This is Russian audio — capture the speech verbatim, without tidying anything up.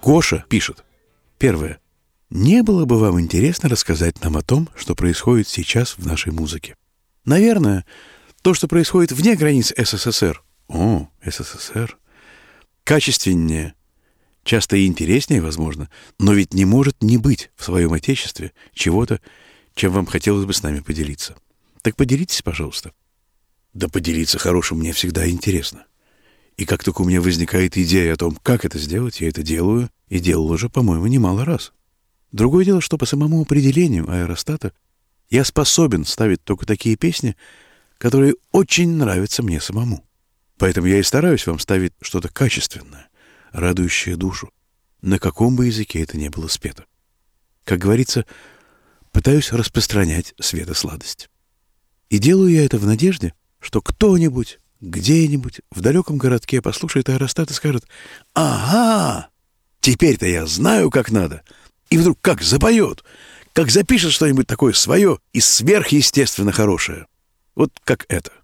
Гоша пишет. Первое. Не было бы вам интересно рассказать нам о том, что происходит сейчас в нашей музыке? Наверное, то, что происходит вне границ СССР. О, СССР. Качественнее, часто и интереснее, возможно, но ведь не может не быть в своем отечестве чего-то, чем вам хотелось бы с нами поделиться. Так поделитесь, пожалуйста. Да поделиться хорошим мне всегда интересно. И как только у меня возникает идея о том, как это сделать, я это делаю, и делал уже, по-моему, немало раз. Другое дело, что по самому определению аэростата я способен ставить только такие песни, которые очень нравятся мне самому. Поэтому я и стараюсь вам ставить что-то качественное, радующее душу, на каком бы языке это ни было спето. Как говорится, пытаюсь распространять светосладость. И делаю я это в надежде, что кто-нибудь, где-нибудь, в далеком городке послушает аэростат и скажет: «Ага, теперь-то я знаю, как надо». И вдруг как запоет, как запишет что-нибудь такое свое и сверхъестественно хорошее. Вот как это.